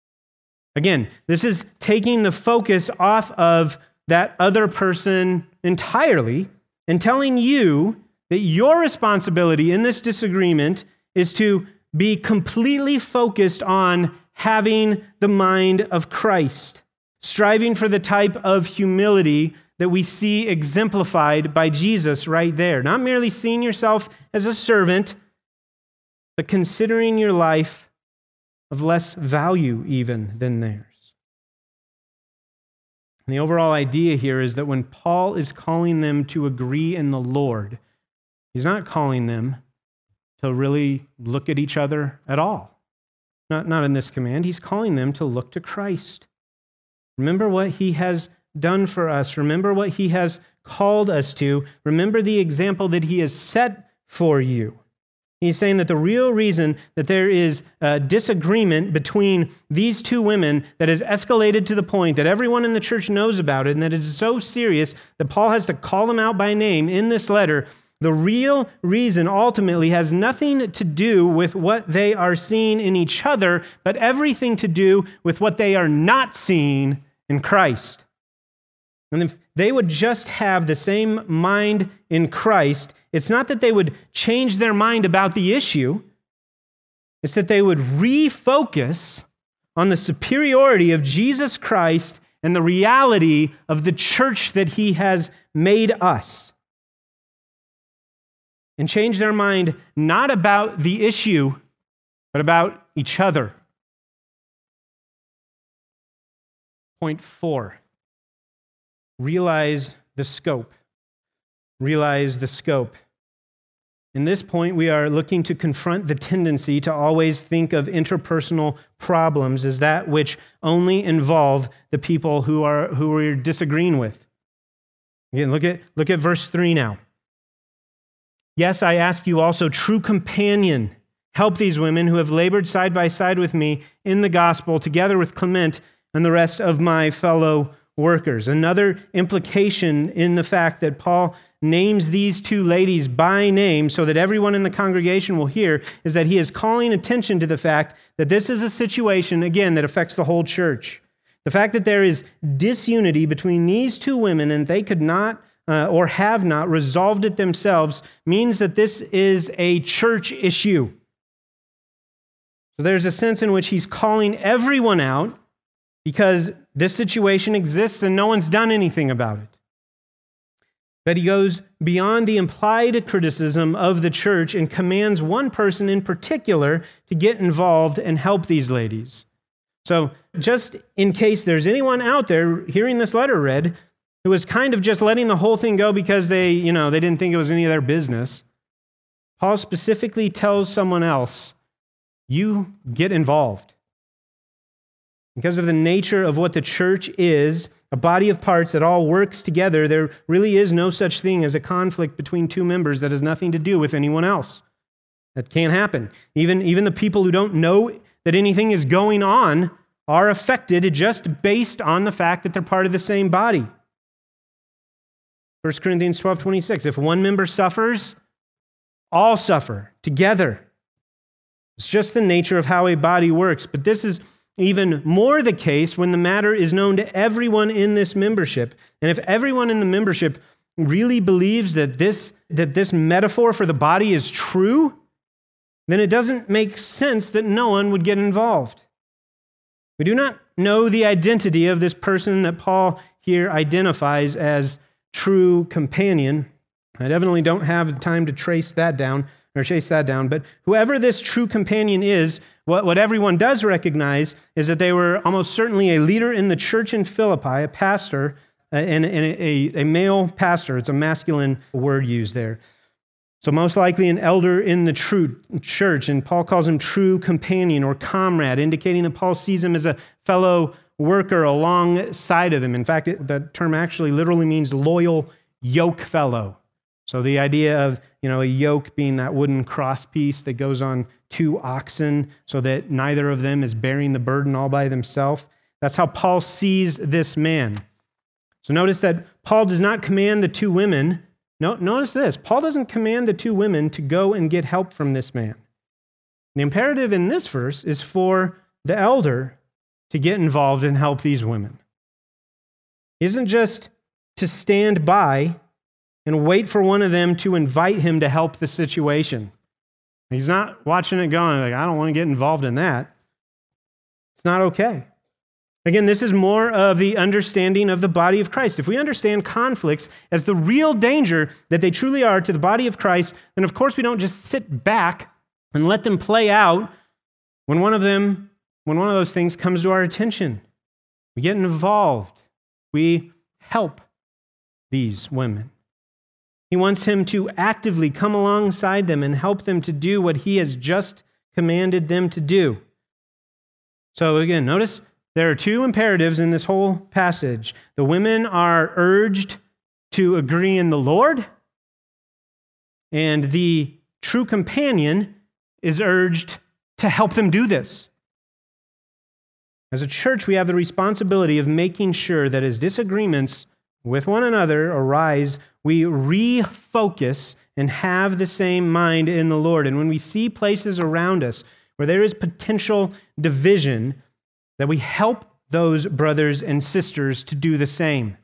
Again, this is taking the focus off of that other person entirely and telling you that your responsibility in this disagreement is to be completely focused on having the mind of Christ, striving for the type of humility that we see exemplified by Jesus right there. Not merely seeing yourself as a servant, but considering your life of less value even than theirs. And the overall idea here is that when Paul is calling them to agree in the Lord, he's not calling them to really look at each other at all. Not in this command. He's calling them to look to Christ. Remember what he has done for us. Remember what he has called us to. Remember the example that he has set for you. He's saying that the real reason that there is a disagreement between these two women that has escalated to the point that everyone in the church knows about it and that it is so serious that Paul has to call them out by name in this letter, the real reason ultimately has nothing to do with what they are seeing in each other, but everything to do with what they are not seeing in Christ. And if they would just have the same mind in Christ, it's not that they would change their mind about the issue. It's that they would refocus on the superiority of Jesus Christ and the reality of the church that he has made us. And change their mind not about the issue, but about each other. Point 4. Realize the scope. Realize the scope. In this point, we are looking to confront the tendency to always think of interpersonal problems as that which only involve the people who we're disagreeing with. Again, look at verse 3 now. Yes, I ask you also, true companion, help these women who have labored side by side with me in the gospel, together with Clement and the rest of my fellow workers. Another implication in the fact that Paul names these two ladies by name so that everyone in the congregation will hear is that he is calling attention to the fact that this is a situation, again, that affects the whole church. The fact that there is disunity between these two women and they could not or have not resolved it themselves means that this is a church issue. So there's a sense in which he's calling everyone out because this situation exists and no one's done anything about it. But he goes beyond the implied criticism of the church and commands one person in particular to get involved and help these ladies. So just in case there's anyone out there hearing this letter read who was kind of just letting the whole thing go because they didn't think it was any of their business, Paul specifically tells someone else, you get involved. Because of the nature of what the church is, a body of parts that all works together, there really is no such thing as a conflict between two members that has nothing to do with anyone else. That can't happen. Even the people who don't know that anything is going on are affected just based on the fact that they're part of the same body. 1 Corinthians 12:26, if one member suffers, all suffer together. It's just the nature of how a body works. But this is even more the case when the matter is known to everyone in this membership. And if everyone in the membership really believes that this metaphor for the body is true, then it doesn't make sense that no one would get involved. We do not know the identity of this person that Paul here identifies as true companion. I definitely don't have time to chase that down, but whoever this true companion is, what everyone does recognize is that they were almost certainly a leader in the church in Philippi, a pastor, and a male pastor. It's a masculine word used there. So most likely an elder in the true church, and Paul calls him true companion or comrade, indicating that Paul sees him as a fellow worker alongside of him. In fact, that term actually literally means loyal yoke fellow. So the idea of, a yoke being that wooden cross piece that goes on two oxen so that neither of them is bearing the burden all by themselves. That's how Paul sees this man. So notice that Paul does not command the two women. Notice this. Paul doesn't command the two women to go and get help from this man. The imperative in this verse is for the elder to get involved and help these women. It isn't just to stand by and wait for one of them to invite him to help the situation. He's not watching it going like, I don't want to get involved in that. It's not okay. Again, this is more of the understanding of the body of Christ. If we understand conflicts as the real danger that they truly are to the body of Christ, then of course we don't just sit back and let them play out when one of those things comes to our attention. We get involved. We help these women. He wants him to actively come alongside them and help them to do what he has just commanded them to do. So again, notice there are two imperatives in this whole passage. The women are urged to agree in the Lord, and the true companion is urged to help them do this. As a church, we have the responsibility of making sure that as disagreements with one another arise, we refocus and have the same mind in the Lord. And when we see places around us where there is potential division, that we help those brothers and sisters to do the same.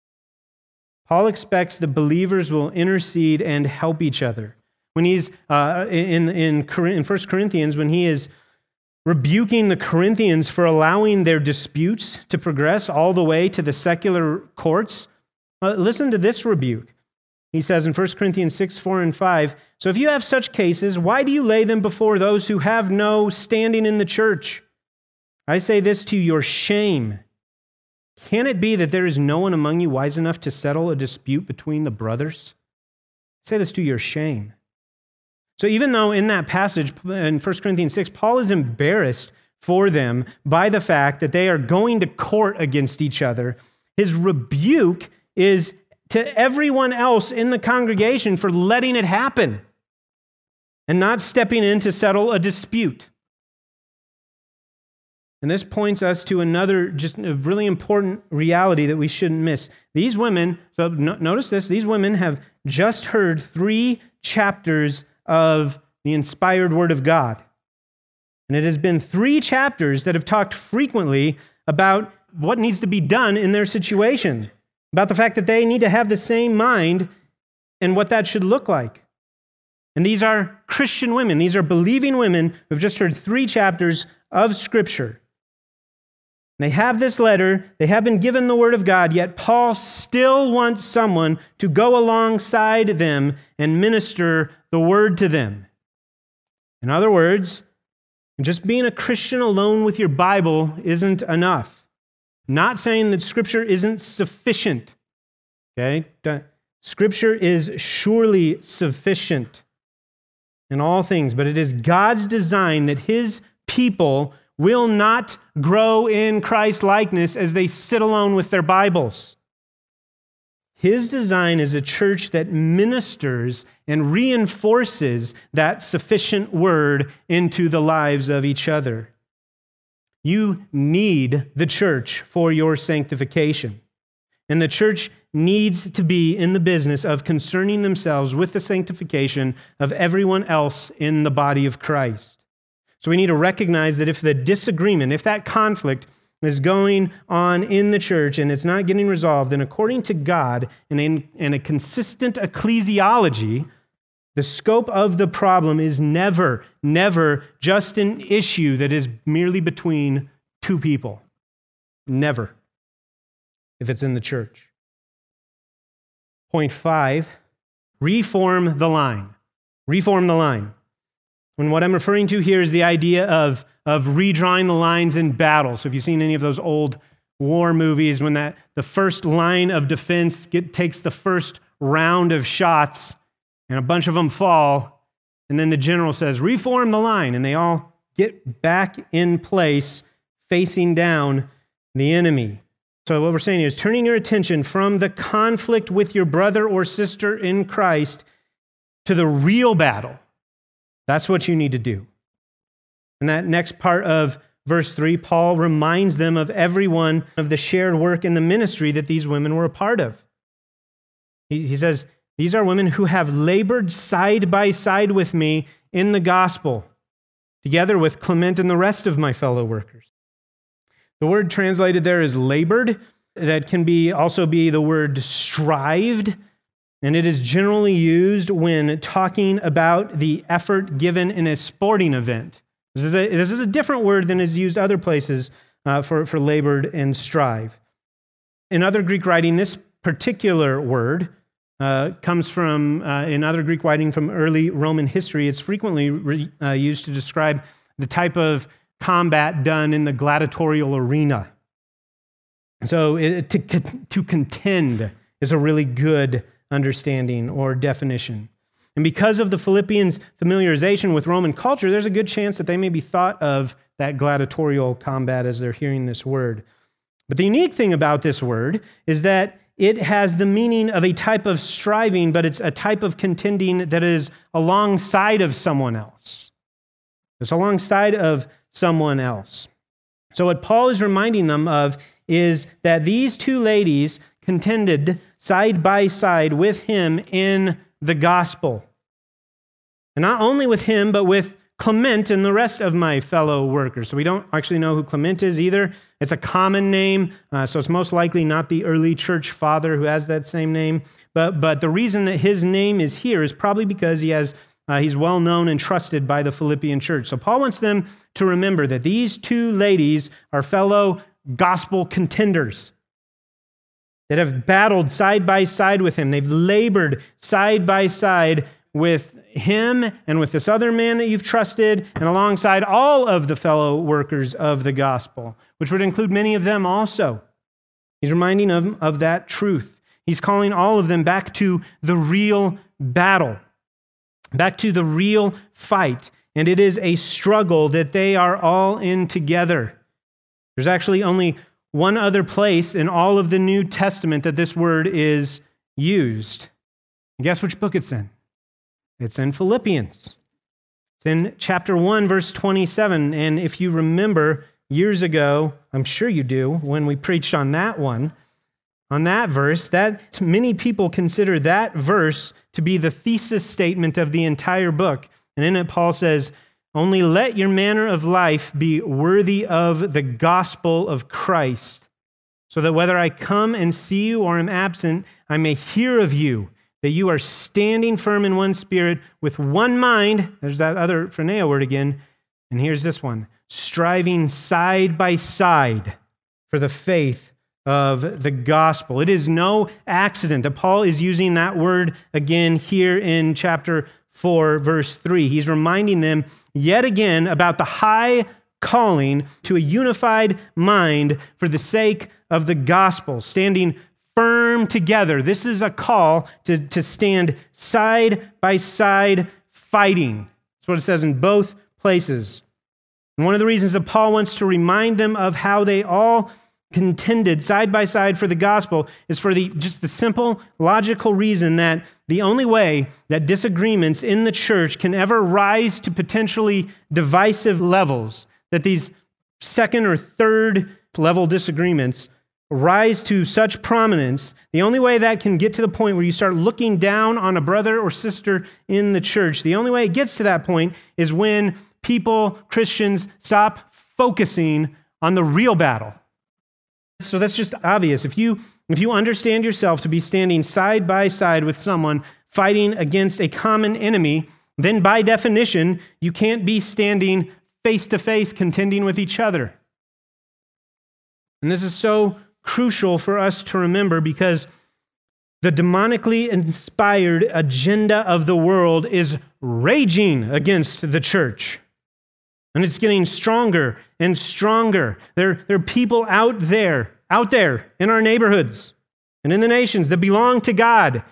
Paul expects that believers will intercede and help each other. When he's in 1 Corinthians, when he is rebuking the Corinthians for allowing their disputes to progress all the way to the secular courts, listen to this rebuke. He says in 1 Corinthians 6, 4, and 5, so if you have such cases, why do you lay them before those who have no standing in the church? I say this to your shame. Can it be that there is no one among you wise enough to settle a dispute between the brothers? I say this to your shame. So even though in that passage in 1 Corinthians 6, Paul is embarrassed for them by the fact that they are going to court against each other, his rebuke is to everyone else in the congregation for letting it happen and not stepping in to settle a dispute. And this points us to another, just a really important reality that we shouldn't miss. These women, so notice this, these women have just heard 3 chapters of the inspired Word of God. And it has been 3 chapters that have talked frequently about what needs to be done in their situation, about the fact that they need to have the same mind and what that should look like. And these are Christian women. These are believing women who have just heard 3 chapters of Scripture. They have this letter, they have been given the Word of God, yet Paul still wants someone to go alongside them and minister the Word to them. In other words, just being a Christian alone with your Bible isn't enough. Not saying that Scripture isn't sufficient. Okay? Scripture is surely sufficient in all things, but it is God's design that His people will not grow in Christ likeness as they sit alone with their Bibles. His design is a church that ministers and reinforces that sufficient word into the lives of each other. You need the church for your sanctification. And the church needs to be in the business of concerning themselves with the sanctification of everyone else in the body of Christ. So we need to recognize that if the disagreement, if that conflict is going on in the church and it's not getting resolved, then according to God and in a consistent ecclesiology, the scope of the problem is never just an issue that is merely between 2 people. Never, if it's in the church. Point 5, reform the line. Reform the line. And what I'm referring to here is the idea of redrawing the lines in battle. So if you've seen any of those old war movies, when the first line of defense takes the first round of shots and a bunch of them fall, and then the general says, reform the line, and they all get back in place facing down the enemy. So what we're saying is turning your attention from the conflict with your brother or sister in Christ to the real battle. That's what you need to do. In that next part of verse 3, Paul reminds them of everyone of the shared work in the ministry that these women were a part of. He says, these are women who have labored side by side with me in the gospel, together with Clement and the rest of my fellow workers. The word translated there is labored. That can also be the word strived. And it is generally used when talking about the effort given in a sporting event. This is a different word than is used other places for labored and strive. In other Greek writing, this particular word comes from, in other Greek writing from early Roman history, it's frequently used to describe the type of combat done in the gladiatorial arena. So to contend is a really good understanding or definition. And because of the Philippians' familiarization with Roman culture, there's a good chance that they may be thought of that gladiatorial combat as they're hearing this word. But the unique thing about this word is that it has the meaning of a type of striving, but it's a type of contending that is alongside of someone else. It's alongside of someone else. So what Paul is reminding them of is that these 2 ladies contended side by side with him in the gospel. And not only with him, but with Clement and the rest of my fellow workers. So we don't actually know who Clement is either. It's a common name, so it's most likely not the early church father who has that same name. But the reason that his name is here is probably because he's well known and trusted by the Philippian church. So Paul wants them to remember that these 2 ladies are fellow gospel contenders that have battled side by side with him. They've labored side by side with him and with this other man that you've trusted, and alongside all of the fellow workers of the gospel, which would include many of them also. He's reminding them of that truth. He's calling all of them back to the real battle. back to the real fight. And it is a struggle that they are all in together. There's actually only one other place in all of the New Testament that this word is used. And guess which book it's in? It's in Philippians. It's in chapter 1, verse 27. And if you remember years ago, I'm sure you do, when we preached on that one, on that verse, that many people consider that verse to be the thesis statement of the entire book. And in it, Paul says, "Only let your manner of life be worthy of the gospel of Christ, so that whether I come and see you or am absent, I may hear of you, that you are standing firm in one spirit, with one mind," there's that other phroneo word again, and here's this one, "striving side by side for the faith of the gospel." It is no accident that Paul is using that word again here in chapter 4, verse 3. He's reminding them yet again about the high calling to a unified mind for the sake of the gospel, standing firm together. This is a call to stand side by side fighting. That's what it says in both places. And one of the reasons that Paul wants to remind them of how they all contended side by side for the gospel is for just the simple, logical reason that the only way that disagreements in the church can ever rise to potentially divisive levels, that these second or third level disagreements rise to such prominence, the only way that can get to the point where you start looking down on a brother or sister in the church, the only way it gets to that point is when people, Christians, stop focusing on the real battle. So that's just obvious. If you understand yourself to be standing side by side with someone fighting against a common enemy, then by definition, you can't be standing face to face contending with each other. And this is so crucial for us to remember because the demonically inspired agenda of the world is raging against the church. And it's getting stronger and stronger. There are people out there in our neighborhoods and in the nations that belong to God.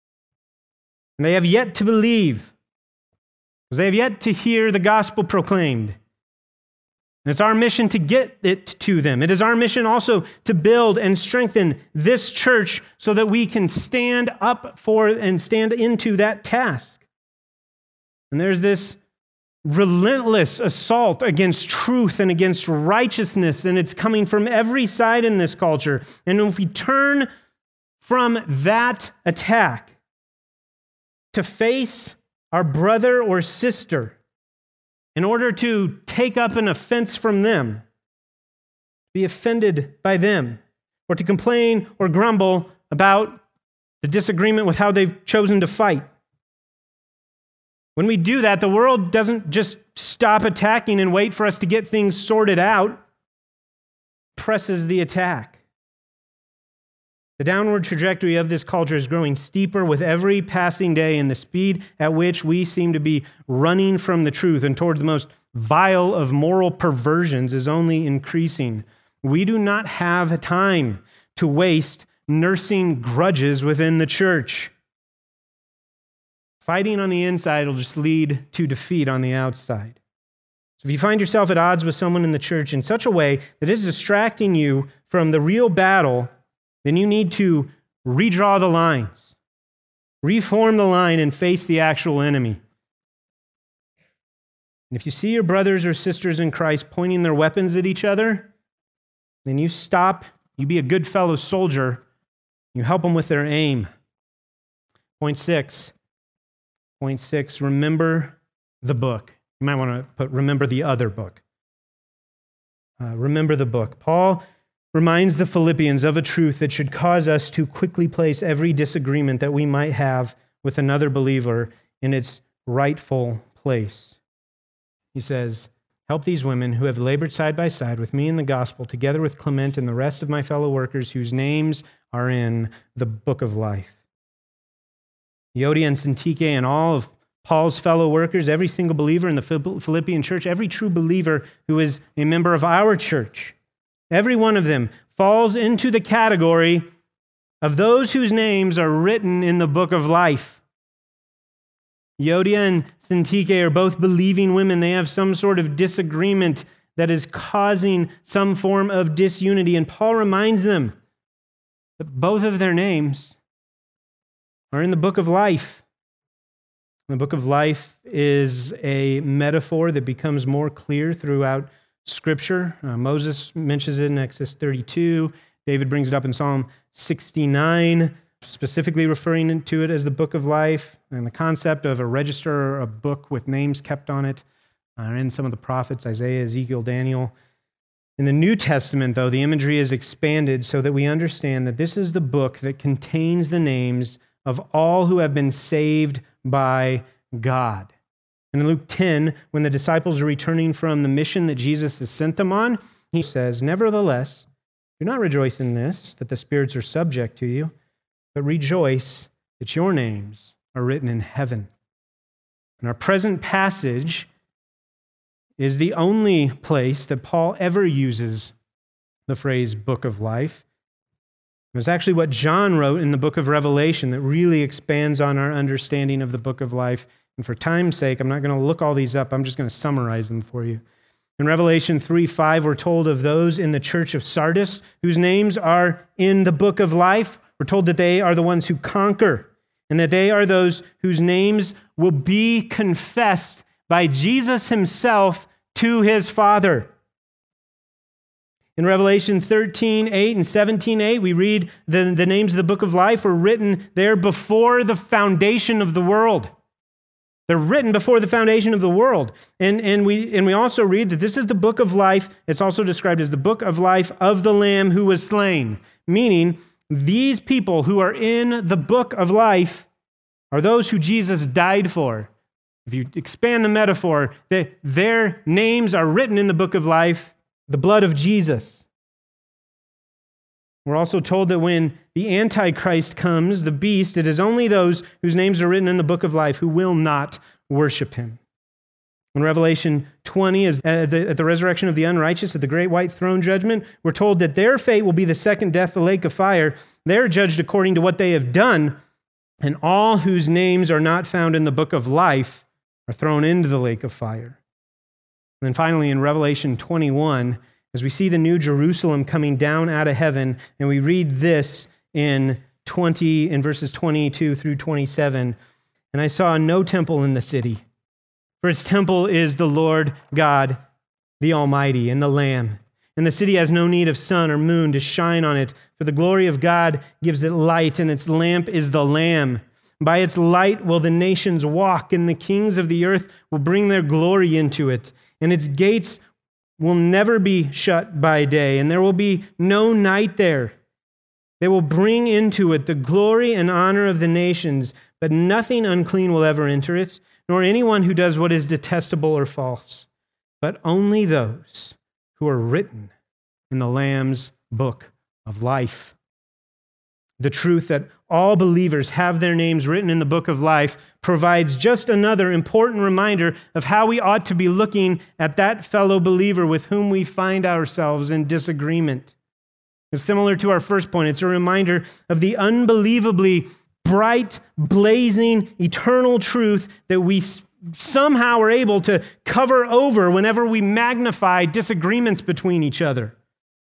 And they have yet to believe, because they have yet to hear the gospel proclaimed. And it's our mission to get it to them. It is our mission also to build and strengthen this church so that we can stand up for and stand into that task. And there's this relentless assault against truth and against righteousness, and it's coming from every side in this culture. And if we turn from that attack to face our brother or sister in order to take up an offense from them, be offended by them, or to complain or grumble about the disagreement with how they've chosen to fight, when we do that, the world doesn't just stop attacking and wait for us to get things sorted out. It presses the attack. The downward trajectory of this culture is growing steeper with every passing day, and the speed at which we seem to be running from the truth and toward the most vile of moral perversions is only increasing. We do not have time to waste nursing grudges within the church. Fighting on the inside will just lead to defeat on the outside. So if you find yourself at odds with someone in the church in such a way that is distracting you from the real battle, then you need to redraw the lines, reform the line, and face the actual enemy. And if you see your brothers or sisters in Christ pointing their weapons at each other, then you stop, you be a good fellow soldier, you help them with their aim. Point six, remember the book. You might want to put remember the other book. Remember the book. Paul reminds the Philippians of a truth that should cause us to quickly place every disagreement that we might have with another believer in its rightful place. He says, "Help these women who have labored side by side with me in the gospel, together with Clement and the rest of my fellow workers whose names are in the book of life." Euodia and Syntyche and all of Paul's fellow workers, every single believer in the Philippian church, every true believer who is a member of our church, every one of them falls into the category of those whose names are written in the book of life. Euodia and Syntyche are both believing women. They have some sort of disagreement that is causing some form of disunity. And Paul reminds them that both of their names are in the book of life. The book of life is a metaphor that becomes more clear throughout Scripture. Moses mentions it in Exodus 32. David brings it up in Psalm 69, specifically referring to it as the book of life, and the concept of a register or a book with names kept on it are in some of the prophets, Isaiah, Ezekiel, Daniel. In the New Testament, though, the imagery is expanded so that we understand that this is the book that contains the names of all who have been saved by God. And in Luke 10, when the disciples are returning from the mission that Jesus has sent them on, he says, "Nevertheless, do not rejoice in this, that the spirits are subject to you, but rejoice that your names are written in heaven." And our present passage is the only place that Paul ever uses the phrase book of life. It was actually what John wrote in the book of Revelation that really expands on our understanding of the book of life. And for time's sake, I'm not going to look all these up. I'm just going to summarize them for you. In Revelation 3:5, we're told of those in the church of Sardis whose names are in the book of life. We're told that they are the ones who conquer and that they are those whose names will be confessed by Jesus himself to his Father. In Revelation 13:8 and 17:8, we read the names of the book of life were written there before the foundation of the world. They're written before the foundation of the world. And we also read that this is the book of life. It's also described as the book of life of the Lamb who was slain, meaning these people who are in the book of life are those who Jesus died for. If you expand the metaphor, their names are written in the book of life, the blood of Jesus. We're also told that when the Antichrist comes, the beast, it is only those whose names are written in the book of life who will not worship him. In Revelation 20, at the resurrection of the unrighteous, at the great white throne judgment, we're told that their fate will be the second death, the lake of fire. They're judged according to what they have done, and all whose names are not found in the book of life are thrown into the lake of fire. And then finally, in Revelation 21, as we see the new Jerusalem coming down out of heaven, and we read this in verses 22 through 27, "And I saw no temple in the city, for its temple is the Lord God, the Almighty, and the Lamb. And the city has no need of sun or moon to shine on it, for the glory of God gives it light, and its lamp is the Lamb. By its light will the nations walk, and the kings of the earth will bring their glory into it. And its gates will never be shut by day, and there will be no night there. They will bring into it the glory and honor of the nations, but nothing unclean will ever enter it, nor anyone who does what is detestable or false, but only those who are written in the Lamb's book of life." The truth that all believers have their names written in the book of life provides just another important reminder of how we ought to be looking at that fellow believer with whom we find ourselves in disagreement. It's similar to our first point. It's a reminder of the unbelievably bright, blazing, eternal truth that we somehow are able to cover over whenever we magnify disagreements between each other.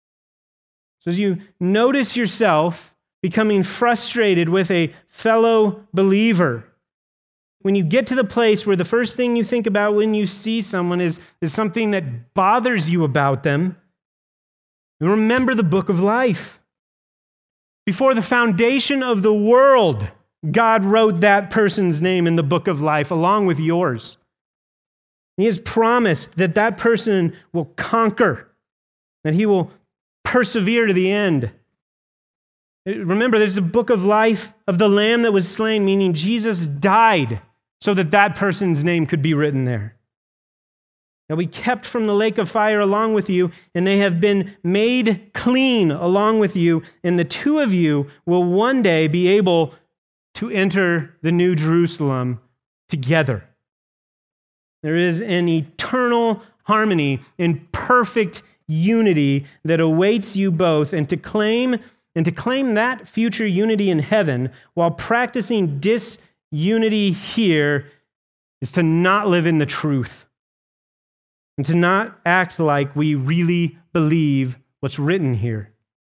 So as you notice yourself becoming frustrated with a fellow believer, when you get to the place where the first thing you think about when you see someone is something that bothers you about them, remember the book of life. Before the foundation of the world, God wrote that person's name in the book of life along with yours. He has promised that that person will conquer, that he will persevere to the end. Remember, there's a book of life of the Lamb that was slain, meaning Jesus died so that that person's name could be written there. They'll be kept from the lake of fire along with you, and they have been made clean along with you, and the two of you will one day be able to enter the new Jerusalem together. There is an eternal harmony and perfect unity that awaits you both, and to claim that future unity in heaven while practicing disunity here is to not live in the truth and to not act like we really believe what's written here.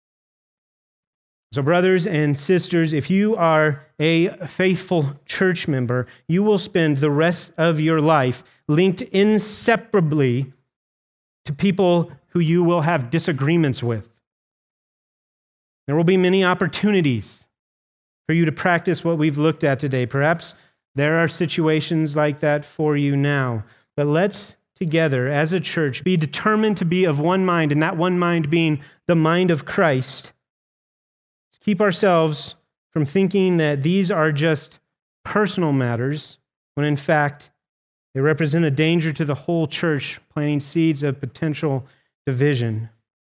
So, brothers and sisters, if you are a faithful church member, you will spend the rest of your life linked inseparably to people who you will have disagreements with. There will be many opportunities for you to practice what we've looked at today. Perhaps there are situations like that for you now. But let's together as a church be determined to be of one mind, and that one mind being the mind of Christ. Let's keep ourselves from thinking that these are just personal matters, when in fact they represent a danger to the whole church, planting seeds of potential division,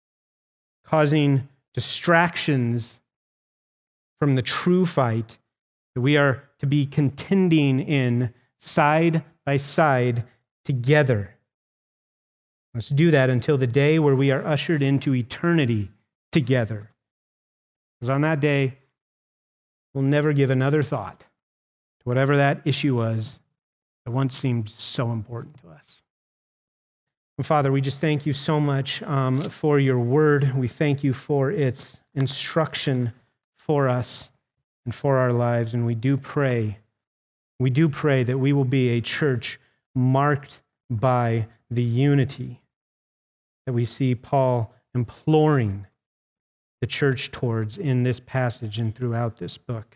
causing distractions from the true fight that we are to be contending in side by side together. Let's do that until the day where we are ushered into eternity together. Because on that day, we'll never give another thought to whatever that issue was that once seemed so important to us. And Father, we just thank you so much for your word. We thank you for its instruction for us and for our lives. And we do pray that we will be a church marked by the unity that we see Paul imploring the church towards in this passage and throughout this book.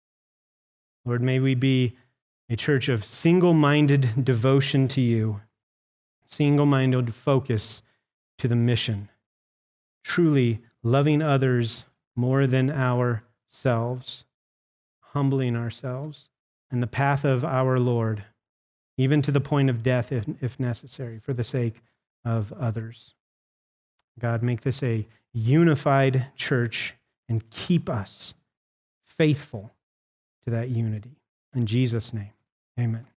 Lord, may we be a church of single-minded devotion to you, single-minded focus to the mission, truly loving others more than ourselves, humbling ourselves in the path of our Lord, even to the point of death if necessary, for the sake of others. God, make this a unified church and keep us faithful to that unity. In Jesus' name, amen.